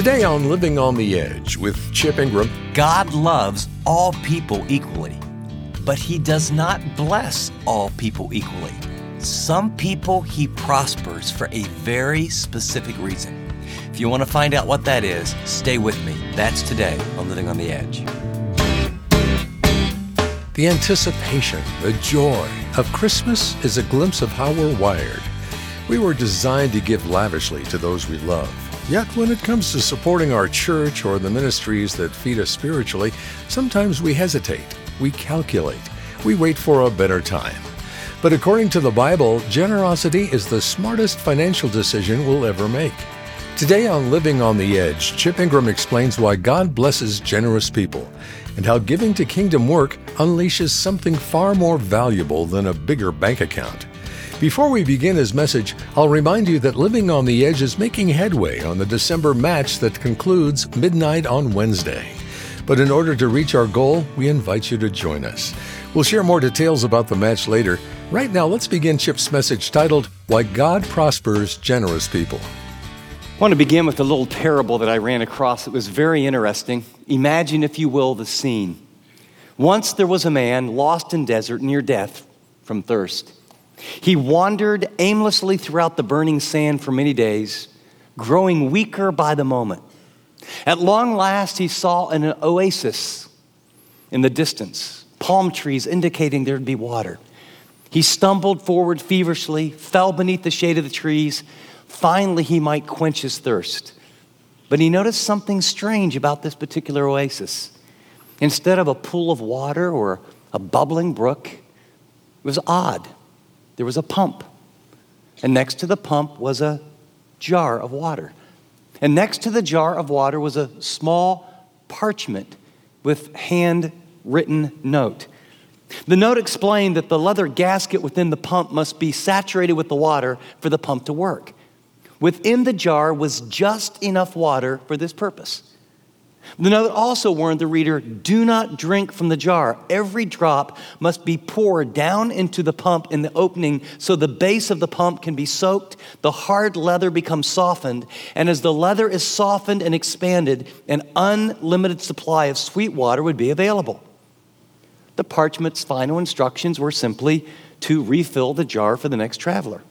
Today on Living on the Edge with Chip Ingram. God loves all people equally, but He does not bless all people equally. Some people He prospers for a very specific reason. If you want to find out what that is, stay with me. That's today on Living on the Edge. The anticipation, the joy of Christmas is a glimpse of how we're wired. We were designed to give lavishly to those we love. Yet when it comes to supporting our church or the ministries that feed us spiritually, sometimes we hesitate, we calculate, we wait for a better time. But according to the Bible, generosity is the smartest financial decision we'll ever make. Today on Living on the Edge, Chip Ingram explains why God blesses generous people and how giving to kingdom work unleashes something far more valuable than a bigger bank account. Before we begin his message, I'll remind you that Living on the Edge is making headway on the December match that concludes midnight on Wednesday. But in order to reach our goal, we invite you to join us. We'll share more details about the match later. Right now, let's begin Chip's message titled, Why God Prospers Generous People. I want to begin with a little parable that I ran across. It was very interesting. Imagine, if you will, the scene. Once there was a man lost in desert near death from thirst. He wandered aimlessly throughout the burning sand for many days, growing weaker by the moment. At long last, he saw an oasis in the distance, palm trees indicating there'd be water. He stumbled forward feverishly, fell beneath the shade of the trees. Finally, he might quench his thirst. But he noticed something strange about this particular oasis. Instead of a pool of water or a bubbling brook, it was odd. There was a pump. And next to the pump was a jar of water. And next to the jar of water was a small parchment with handwritten note. The note explained that the leather gasket within the pump must be saturated with the water for the pump to work. Within the jar was just enough water for this purpose. The note also warned the reader, do not drink from the jar. Every drop must be poured down into the pump in the opening so the base of the pump can be soaked, the hard leather becomes softened, and as the leather is softened and expanded, an unlimited supply of sweet water would be available. The parchment's final instructions were simply to refill the jar for the next traveler.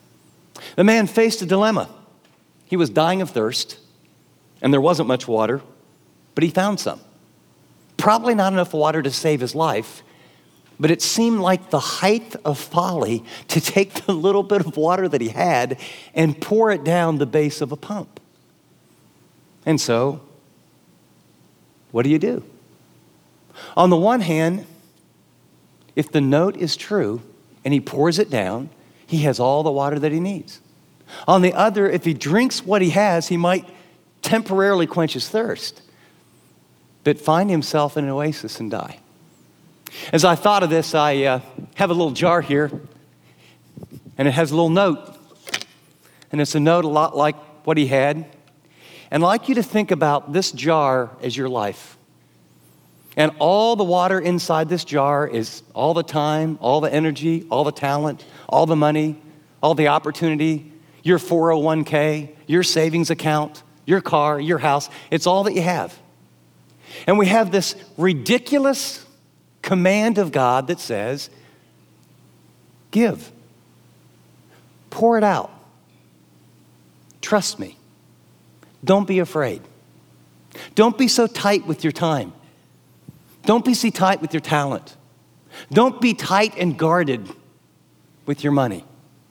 The man faced a dilemma. He was dying of thirst, and there wasn't much water, but he found some. Probably not enough water to save his life, but it seemed like the height of folly to take the little bit of water that he had and pour it down the base of a pump. And so, what do? On the one hand, if the note is true and he pours it down, he has all the water that he needs. On the other, if he drinks what he has, he might temporarily quench his thirst, but find himself in an oasis and die. As I thought of this, I have a little jar here, and it has a little note. And it's a note a lot like what he had. And I'd like you to think about this jar as your life. And all the water inside this jar is all the time, all the energy, all the talent, all the money, all the opportunity, your 401k, your savings account, your car, your house. It's all that you have. And we have this ridiculous command of God that says, give. Pour it out. Trust me. Don't be afraid. Don't be so tight with your time. Don't be so tight with your talent. Don't be tight and guarded with your money.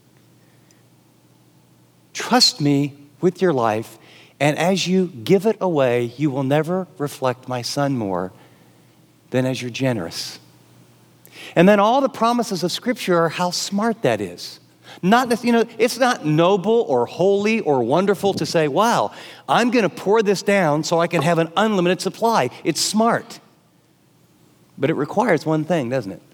Trust me with your life, and as you give it away, you will never reflect my Son more than as you're generous. And then all the promises of Scripture are how smart that is. It's not noble or holy or wonderful to say, wow, I'm going to pour this down so I can have an unlimited supply. It's smart. But it requires one thing, doesn't it?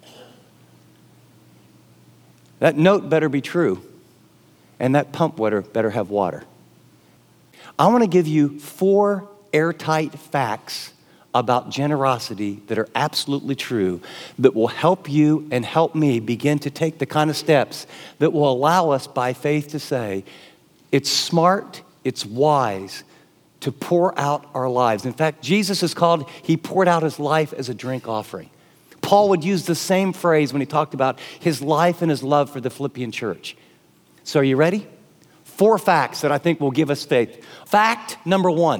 That note better be true, and that pump better have water. I want to give you 4 airtight facts about generosity that are absolutely true, that will help you and help me begin to take the kind of steps that will allow us by faith to say, it's smart, it's wise to pour out our lives. In fact, Jesus is called, he poured out his life as a drink offering. Paul would use the same phrase when he talked about his life and his love for the Philippian church. So are you ready? 4 facts that I think will give us faith. Fact number 1,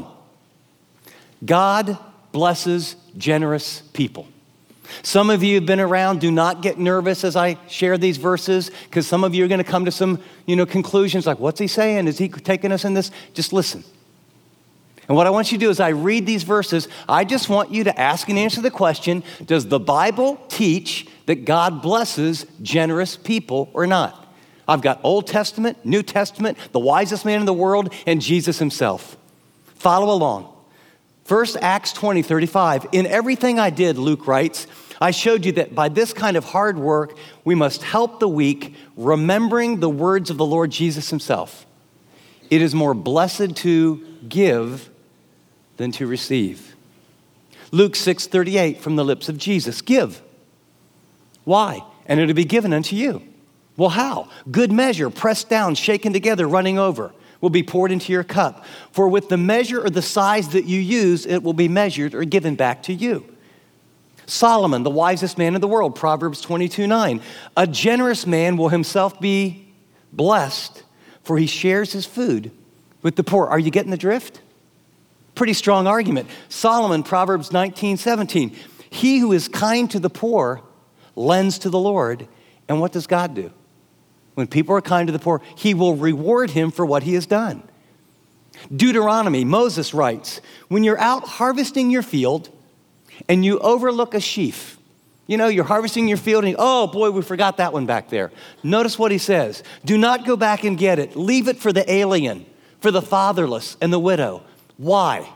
God blesses generous people. Some of you have been around. Do not get nervous as I share these verses, because some of you are going to come to some, conclusions like, what's he saying? Is he taking us in this? Just listen. And what I want you to do is I read these verses. I just want you to ask and answer the question, does the Bible teach that God blesses generous people or not? I've got Old Testament, New Testament, the wisest man in the world, and Jesus himself. Follow along. First, Acts 20:35. In everything I did, Luke writes, I showed you that by this kind of hard work, we must help the weak, remembering the words of the Lord Jesus himself. It is more blessed to give than to receive. Luke 6:38 from the lips of Jesus. Give. Why? And it'll be given unto you. Well, how? Good measure, pressed down, shaken together, running over, will be poured into your cup. For with the measure or the size that you use, it will be measured or given back to you. Solomon, the wisest man in the world, Proverbs 22:9. A generous man will himself be blessed, for he shares his food with the poor. Are you getting the drift? Pretty strong argument. Solomon, Proverbs 19:17. He who is kind to the poor lends to the Lord. And what does God do? When people are kind to the poor, he will reward him for what he has done. Deuteronomy, Moses writes, when you're out harvesting your field and you overlook a sheaf, you're harvesting your field and oh boy, we forgot that one back there. Notice what he says. Do not go back and get it. Leave it for the alien, for the fatherless and the widow. Why?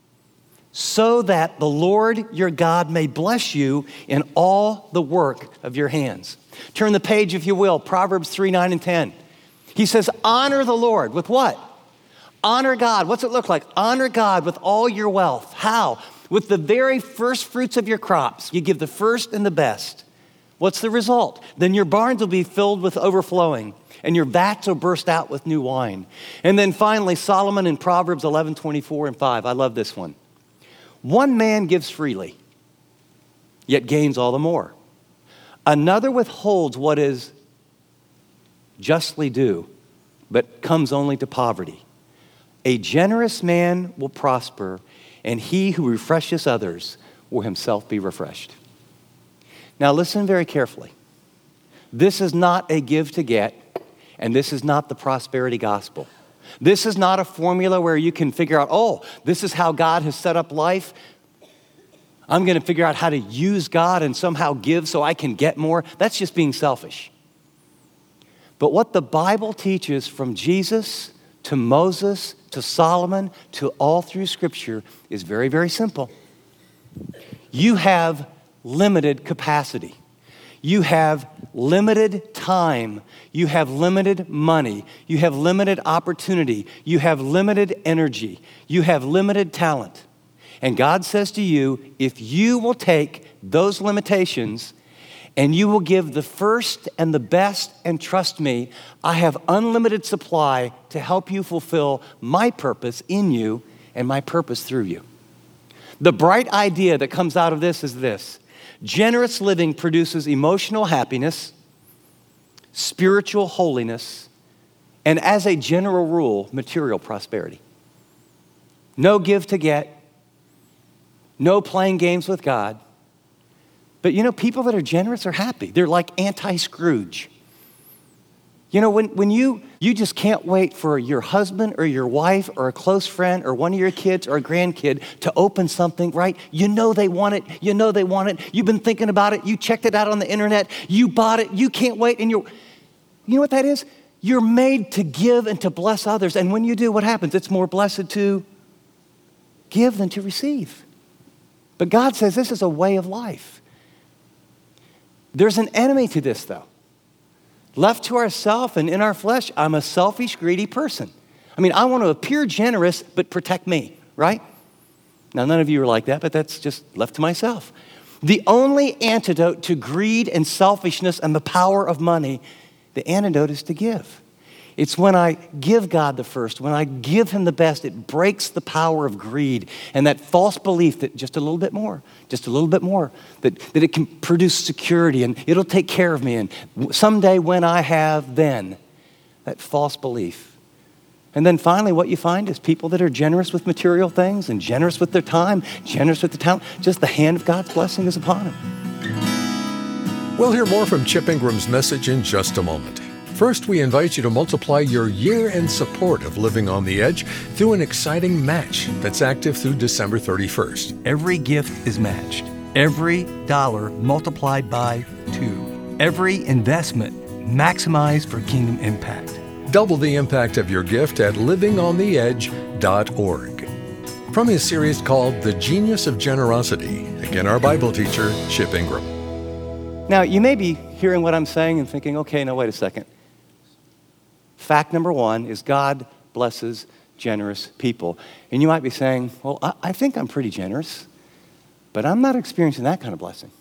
So that the Lord your God may bless you in all the work of your hands. Turn the page, if you will, Proverbs 3:9 and 10. He says, honor the Lord with what? Honor God. What's it look like? Honor God with all your wealth. How? With the very first fruits of your crops. You give the first and the best. What's the result? Then your barns will be filled with overflowing, and your vats will burst out with new wine. And then finally, Solomon in Proverbs 11:24 and 5. I love this one. One man gives freely, yet gains all the more. Another withholds what is justly due, but comes only to poverty. A generous man will prosper, and he who refreshes others will himself be refreshed. Now listen very carefully. This is not a give to get, and this is not the prosperity gospel. This is not a formula where you can figure out, oh, this is how God has set up life. I'm going to figure out how to use God and somehow give so I can get more. That's just being selfish. But what the Bible teaches from Jesus to Moses to Solomon to all through Scripture is very, very simple. You have limited capacity. You have limited time. You have limited money. You have limited opportunity. You have limited energy. You have limited talent. And God says to you, if you will take those limitations and you will give the first and the best and trust me, I have unlimited supply to help you fulfill my purpose in you and my purpose through you. The bright idea that comes out of this is this. Generous living produces emotional happiness, spiritual holiness, and as a general rule, material prosperity. No give to get, no playing games with God. But people that are generous are happy. They're like anti-Scrooge. When you just can't wait for your husband or your wife or a close friend or one of your kids or a grandkid to open something, right? They want it. They want it. You've been thinking about it. You checked it out on the internet. You bought it. You can't wait. And you know what that is? You're made to give and to bless others. And when you do, what happens? It's more blessed to give than to receive. But God says this is a way of life. There's an enemy to this, though. Left to ourselves and in our flesh, I'm a selfish, greedy person. I want to appear generous, but protect me, right? Now, none of you are like that, but that's just left to myself. The only antidote to greed and selfishness and the power of money, the antidote is to give. It's when I give God the first, when I give him the best, it breaks the power of greed and that false belief that just a little bit more, that it can produce security and it'll take care of me. And someday when I have, then, that false belief. And then finally, what you find is people that are generous with material things and generous with their time, generous with the talent, just the hand of God's blessing is upon them. We'll hear more from Chip Ingram's message in just a moment. First, we invite you to multiply your year in support of Living on the Edge through an exciting match that's active through December 31st. Every gift is matched. Every dollar multiplied by 2. Every investment maximized for kingdom impact. Double the impact of your gift at livingontheedge.org. From his series called The Genius of Generosity, again our Bible teacher, Chip Ingram. Now, you may be hearing what I'm saying and thinking, okay, now wait a second. Fact number one is God blesses generous people. And you might be saying, well, I think I'm pretty generous, but I'm not experiencing that kind of blessing.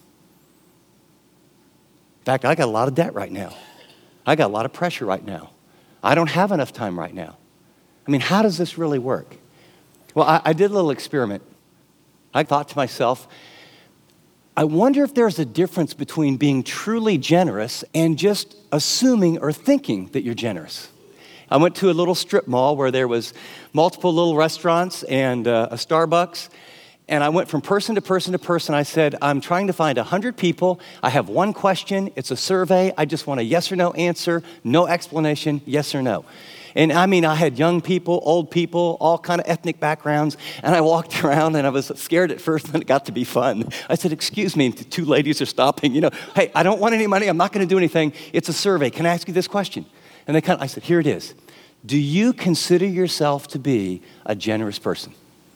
In fact, I got a lot of debt right now. I got a lot of pressure right now. I don't have enough time right now. I mean, how does this really work? Well, I did a little experiment. I thought to myself, I wonder if there's a difference between being truly generous and just assuming or thinking that you're generous. I went to a little strip mall where there was multiple little restaurants and a Starbucks, and I went from person to person to person. I said, I'm trying to find 100 people. I have one question. It's a survey. I just want a yes or no answer, no explanation, yes or no. And I mean, I had young people, old people, all kind of ethnic backgrounds, and I walked around and I was scared at first, and it got to be fun. I said, excuse me, and the two ladies are stopping, hey, I don't want any money, I'm not gonna do anything, it's a survey, can I ask you this question? And I said, here it is. Do you consider yourself to be a generous person?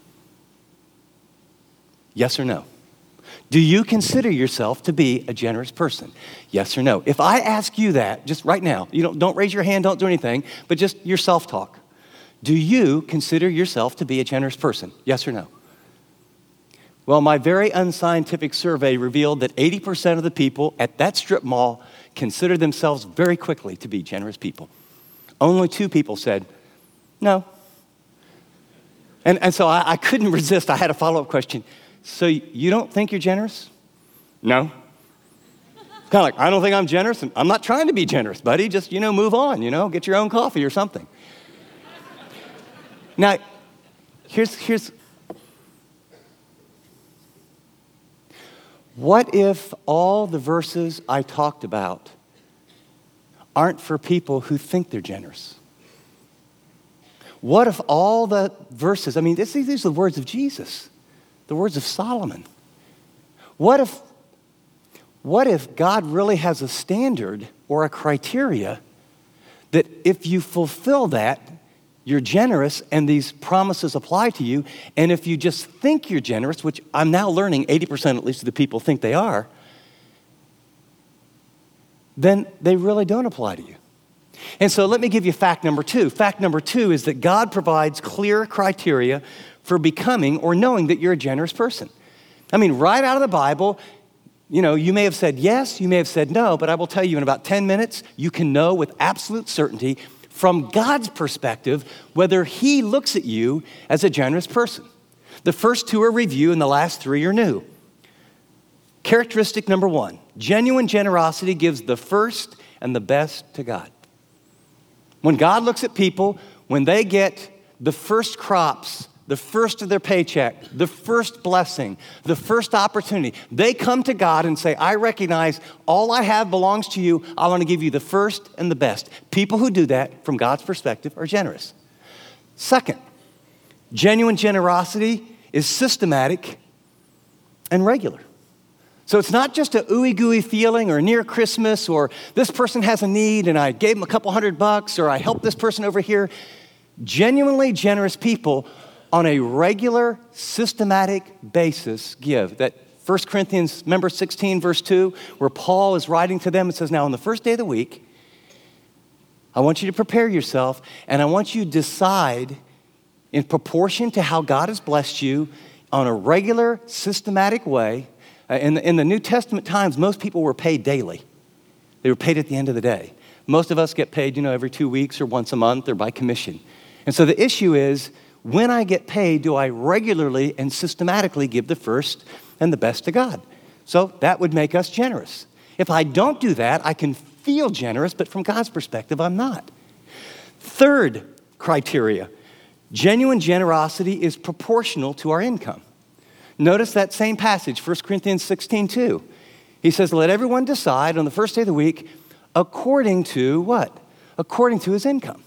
Yes or no? Do you consider yourself to be a generous person? Yes or no? If I ask you that, just right now, don't raise your hand, don't do anything, but just your self-talk. Do you consider yourself to be a generous person? Yes or no? Well, my very unscientific survey revealed that 80% of the people at that strip mall consider themselves very quickly to be generous people. Only 2 people said, no. And so I couldn't resist. I had a follow-up question. So you don't think you're generous? No. Kind of like, I don't think I'm generous, and I'm not trying to be generous, buddy. Just, move on, get your own coffee or something. Now, here's what if all the verses I talked about aren't for people who think they're generous? What if all the verses, these are the words of Jesus. The words of Solomon. What if God really has a standard or a criteria that if you fulfill that, you're generous and these promises apply to you, and if you just think you're generous, which I'm now learning 80% at least of the people think they are, then they really don't apply to you. And so let me give you fact number 2. Fact number 2 is that God provides clear criteria for becoming or knowing that you're a generous person. Right out of the Bible, you may have said yes, you may have said no, but I will tell you in about 10 minutes, you can know with absolute certainty from God's perspective whether he looks at you as a generous person. The first 2 are review and the last 3 are new. Characteristic number 1, genuine generosity gives the first and the best to God. When God looks at people, when they get the first crops, the first of their paycheck, the first blessing, the first opportunity, they come to God and say, I recognize all I have belongs to you. I want to give you the first and the best. People who do that, from God's perspective, are generous. Second, genuine generosity is systematic and regular. So it's not just a ooey-gooey feeling or near Christmas or this person has a need and I gave them a couple $100 or I helped this person over here. Genuinely generous people on a regular, systematic basis give. That 1 Corinthians, remember 16, verse 2, where Paul is writing to them and says, now on the first day of the week, I want you to prepare yourself and I want you to decide in proportion to how God has blessed you on a regular, systematic way. In the New Testament times, most people were paid daily. They were paid at the end of the day. Most of us get paid, every 2 weeks or once a month or by commission. And so the issue is, when I get paid, do I regularly and systematically give the first and the best to God? So that would make us generous. If I don't do that, I can feel generous, but from God's perspective, I'm not. Third criteria, genuine generosity is proportional to our income. Notice that same passage, 1 Corinthians 16:2. He says, let everyone decide on the first day of the week according to what? According to his income.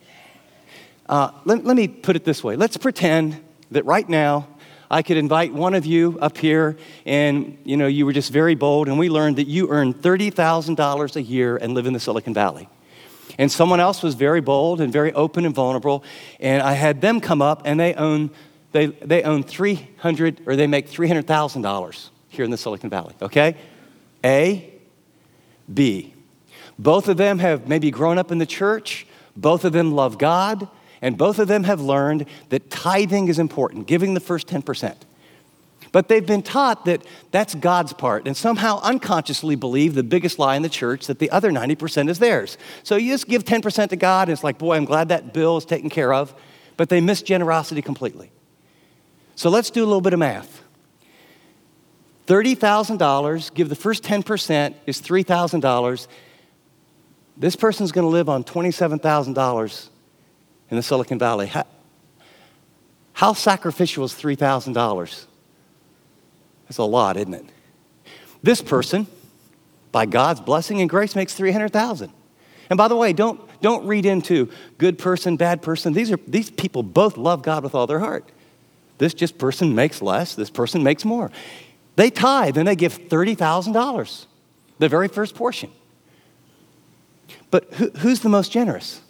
Let me put it this way. Let's pretend that right now I could invite one of you up here and, you were just very bold and we learned that you earn $30,000 a year and live in the Silicon Valley. And someone else was very bold and very open and vulnerable, and I had them come up and they own $300, or they make $300,000 here in the Silicon Valley, okay? A, B. Both of them have maybe grown up in the church, both of them love God, and both of them have learned that tithing is important, giving the first 10%. But they've been taught that that's God's part, and somehow unconsciously believe the biggest lie in the church, that the other 90% is theirs. So you just give 10% to God, and it's like, boy, I'm glad that bill is taken care of, but they miss generosity completely. So let's do a little bit of math. $30,000, give the first 10% is $3,000. This person's going to live on $27,000 in the Silicon Valley. How sacrificial is $3,000? That's a lot, isn't it? This person, by God's blessing and grace, makes $300,000. And by the way, don't read into good person, bad person. These people both love God with all their heart. This just person makes less, this person makes more. They tithe and they give $30,000, the very first portion. But who's the most generous?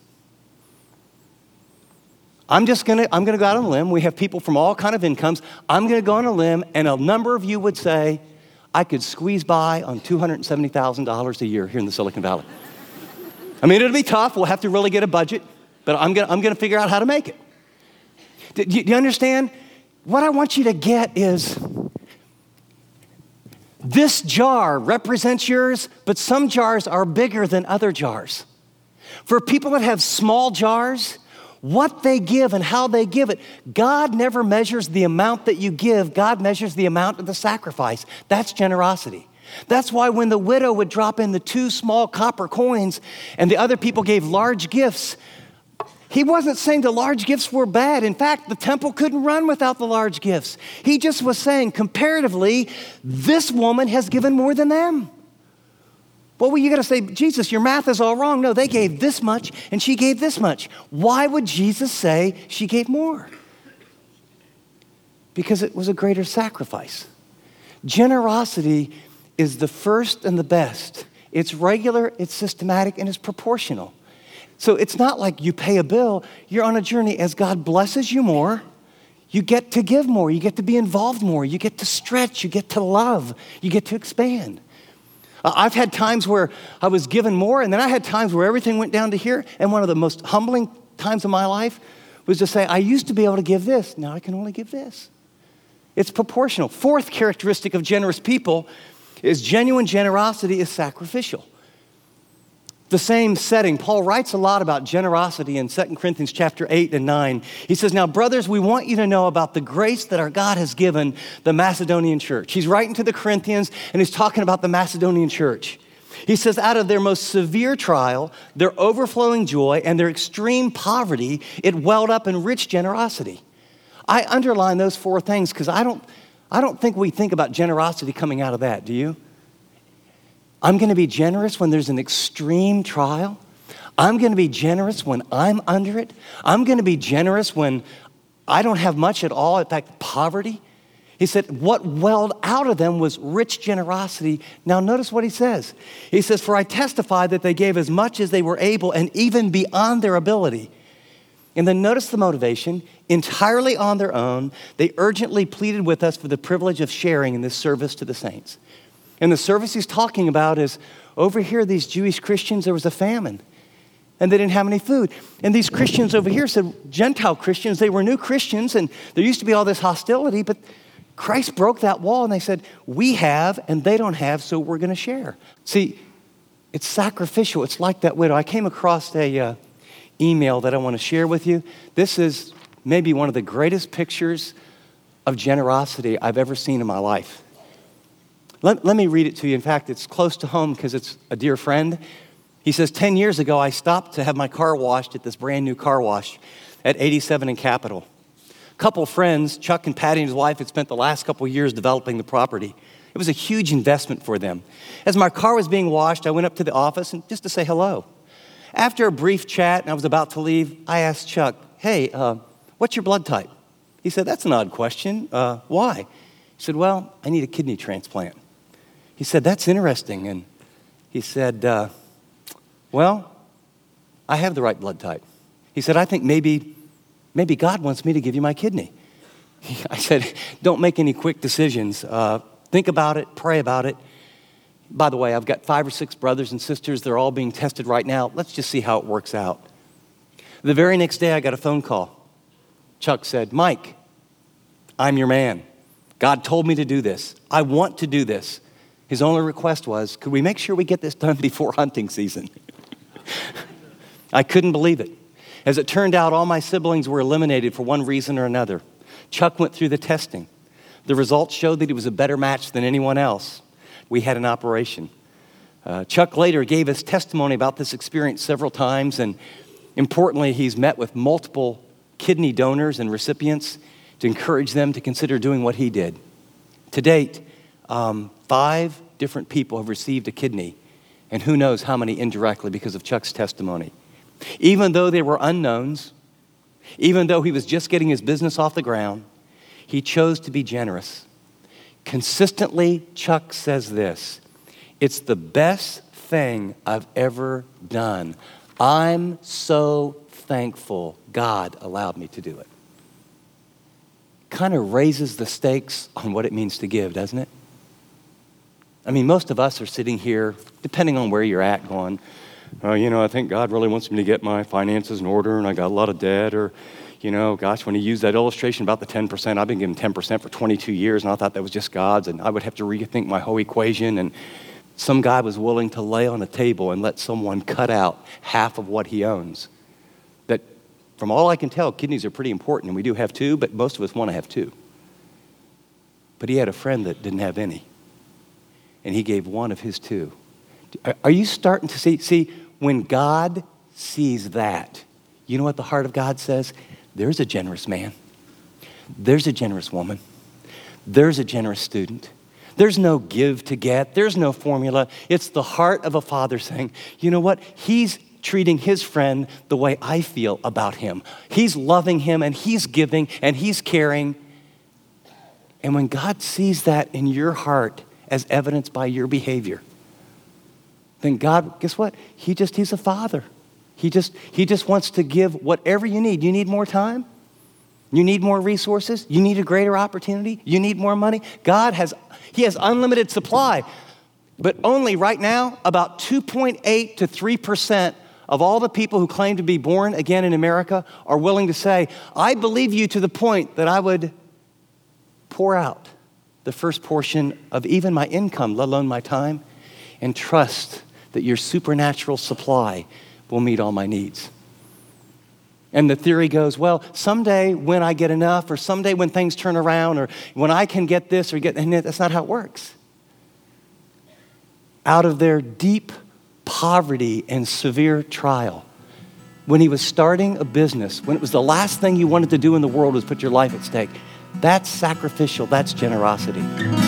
I'm going to go out on a limb. We have people from all kind of incomes. I'm going to go on a limb, and a number of you would say, I could squeeze by on $270,000 a year here in the Silicon Valley. I mean, it'll be tough. We'll have to really get a budget, but I'm going to figure out how to make it. Do you understand? What I want you to get is this jar represents yours, but some jars are bigger than other jars. For people that have small jars, what they give and how they give it, God never measures the amount that you give. God measures the amount of the sacrifice. That's generosity. That's why when the widow would drop in the 2 small copper coins and the other people gave large gifts, he wasn't saying the large gifts were bad. In fact, the temple couldn't run without the large gifts. He just was saying, comparatively, this woman has given more than them. Well, you got to say, Jesus, your math is all wrong. No, they gave this much and she gave this much. Why would Jesus say she gave more? Because it was a greater sacrifice. Generosity is the first and the best. It's regular, it's systematic, and it's proportional. So it's not like you pay a bill. You're on a journey. As God blesses you more, you get to give more. You get to be involved more. You get to stretch. You get to love. You get to expand. I've had times where I was given more, and then I had times where everything went down to here. And one of the most humbling times of my life was to say, I used to be able to give this. Now I can only give this. It's proportional. Fourth characteristic of generous people is genuine generosity is sacrificial. The same setting, Paul writes a lot about generosity in 2 Corinthians chapter 8 and 9. He says, now, brothers, we want you to know about the grace that our God has given the Macedonian church. He's writing to the Corinthians, and he's talking about the Macedonian church. He says, out of their most severe trial, their overflowing joy, and their extreme poverty, it welled up in rich generosity. I underline those 4 things because I don't think we think about generosity coming out of that, do you? I'm going to be generous when there's an extreme trial. I'm going to be generous when I'm under it. I'm going to be generous when I don't have much at all, in fact, poverty. He said, what welled out of them was rich generosity. Now, notice what he says. He says, for I testify that they gave as much as they were able and even beyond their ability. And then notice the motivation. Entirely on their own, they urgently pleaded with us for the privilege of sharing in this service to the saints. And the service he's talking about is, over here, these Jewish Christians, there was a famine, and they didn't have any food. And these Christians over here said, Gentile Christians, they were new Christians, and there used to be all this hostility, but Christ broke that wall, and they said, we have, and they don't have, so we're going to share. See, It's sacrificial. It's like that widow. I came across a email that I want to share with you. This is maybe one of the greatest pictures of generosity I've ever seen in my life. Let me read it to you. In fact, it's close to home because it's a dear friend. He says, 10 years ago, I stopped to have my car washed at this brand new car wash at 87 and Capitol. A couple friends, Chuck and Patty and his wife, had spent the last couple of years developing the property. It was a huge investment for them. As my car was being washed, I went up to the office just to say hello. After a brief chat and I was about to leave, I asked Chuck, hey, what's your blood type? He said, that's an odd question. Why? He said, well, I need a kidney transplant. He said, that's interesting. And he said, well, I have the right blood type. He said, I think maybe God wants me to give you my kidney. I said, don't make any quick decisions. Think about it, pray about it. By the way, I've got 5 or 6 brothers and sisters. They're all being tested right now. Let's just see how it works out. The very next day, I got a phone call. Chuck said, Mike, I'm your man. God told me to do this. I want to do this. His only request was, could we make sure we get this done before hunting season? I couldn't believe it. As it turned out, all my siblings were eliminated for one reason or another. Chuck went through the testing. The results showed that he was a better match than anyone else. We had an operation. Chuck later gave us testimony about this experience several times, and importantly, he's met with multiple kidney donors and recipients to encourage them to consider doing what he did. To date, 5 different people have received a kidney, and who knows how many indirectly because of Chuck's testimony. Even though they were unknowns, even though he was just getting his business off the ground, he chose to be generous. Consistently, Chuck says this, it's the best thing I've ever done. I'm so thankful God allowed me to do it. Kind of raises the stakes on what it means to give, doesn't it? I mean, most of us are sitting here, depending on where you're at, going, I think God really wants me to get my finances in order, and I got a lot of debt, or, gosh, when he used that illustration about the 10%, I've been giving 10% for 22 years, and I thought that was just God's, and I would have to rethink my whole equation, and some guy was willing to lay on a table and let someone cut out half of what he owns. That, from all I can tell, kidneys are pretty important, and we do have 2, but most of us want to have 2. But he had a friend that didn't have any, and he gave one of his 2. Are you starting to see, when God sees that, you know what the heart of God says? There's a generous man. There's a generous woman. There's a generous student. There's no give to get. There's no formula. It's the heart of a father saying, you know what? He's treating his friend the way I feel about him. He's loving him, and he's giving, and he's caring. And when God sees that in your heart as evidenced by your behavior, then God, guess what? He's a father. He just wants to give whatever you need. You need more time? You need more resources? You need a greater opportunity? You need more money? He has unlimited supply. But only right now, about 2.8 to 3% of all the people who claim to be born again in America are willing to say, I believe you to the point that I would pour out the first portion of even my income, let alone my time, and trust that your supernatural supply will meet all my needs. And the theory goes, well, someday when I get enough, or someday when things turn around, or when I can get this, and that's not how it works. Out of their deep poverty and severe trial, when he was starting a business, when it was the last thing you wanted to do in the world was put your life at stake, that's sacrificial, that's generosity.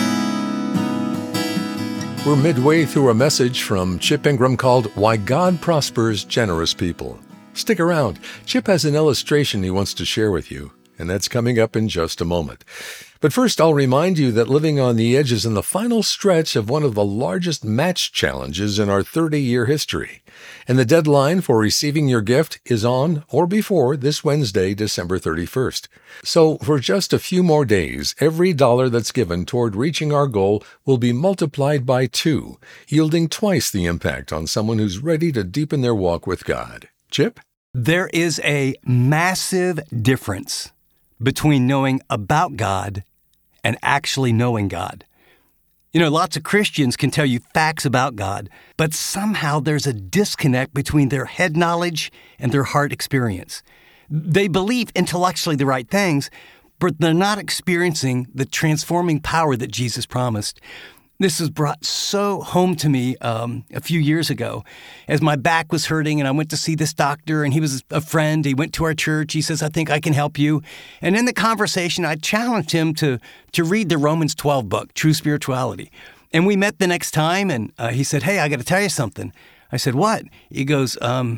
We're midway through a message from Chip Ingram called Why God Prospers Generous People. Stick around. Chip has an illustration he wants to share with you, and that's coming up in just a moment. But first, I'll remind you that Living on the Edge is in the final stretch of one of the largest match challenges in our 30-year history. And the deadline for receiving your gift is on or before this Wednesday, December 31st. So for just a few more days, every dollar that's given toward reaching our goal will be multiplied by 2, yielding twice the impact on someone who's ready to deepen their walk with God. Chip? There is a massive difference between knowing about God and actually knowing God. You know, lots of Christians can tell you facts about God, but somehow there's a disconnect between their head knowledge and their heart experience. They believe intellectually the right things, but they're not experiencing the transforming power that Jesus promised. This was brought so home to me a few years ago as my back was hurting and I went to see this doctor, and he was a friend. He went to our church. He says, "I think I can help you." And in the conversation, I challenged him to read the Romans 12 book, True Spirituality. And we met the next time, and he said, "Hey, I got to tell you something." I said, "What?" He goes,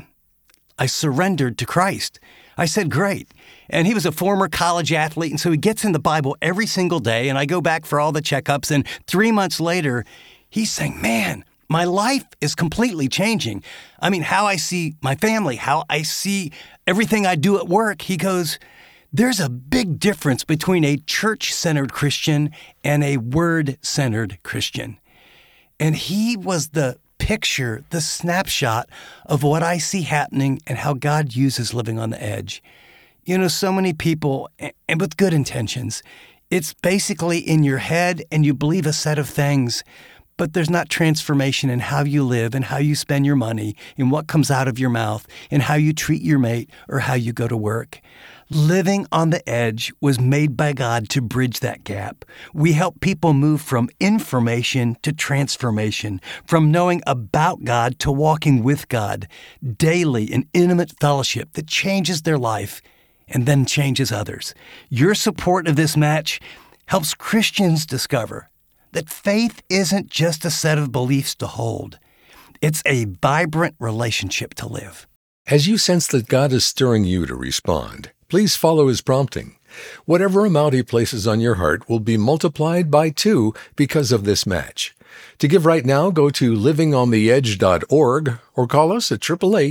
"I surrendered to Christ." I said, "Great." And he was a former college athlete, and so he gets in the Bible every single day, and I go back for all the checkups, and 3 months later, he's saying, "Man, my life is completely changing. I mean, how I see my family, how I see everything I do at work." He goes, "There's a big difference between a church-centered Christian and a word-centered Christian." And he was the picture, the snapshot of what I see happening and how God uses living on the edge. You know, so many people, and with good intentions, it's basically in your head and you believe a set of things, but there's not transformation in how you live and how you spend your money and what comes out of your mouth and how you treat your mate or how you go to work. Living on the Edge was made by God to bridge that gap. We help people move from information to transformation, from knowing about God to walking with God, daily in intimate fellowship that changes their life and then changes others. Your support of this match helps Christians discover that faith isn't just a set of beliefs to hold. It's a vibrant relationship to live. As you sense that God is stirring you to respond, please follow His prompting. Whatever amount He places on your heart will be multiplied by 2 because of this match. To give right now, go to livingontheedge.org or call us at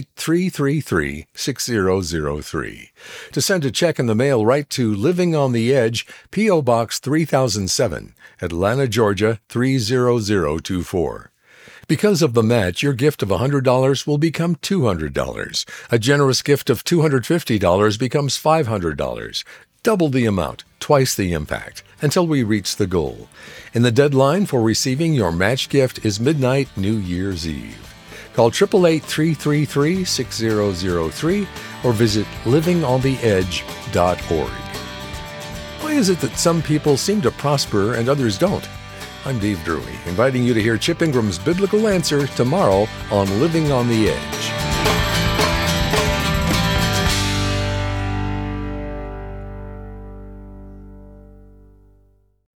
888-333-6003. To send a check in the mail, write to Living on the Edge, P.O. Box 3007, Atlanta, Georgia 30024. Because of the match, your gift of $100 will become $200. A generous gift of $250 becomes $500. Double the amount, twice the impact, until we reach the goal. And the deadline for receiving your match gift is midnight New Year's Eve. Call 888-333-6003 or visit livingontheedge.org. Why is it that some people seem to prosper and others don't? I'm Dave Drury, inviting you to hear Chip Ingram's biblical answer tomorrow on Living on the Edge.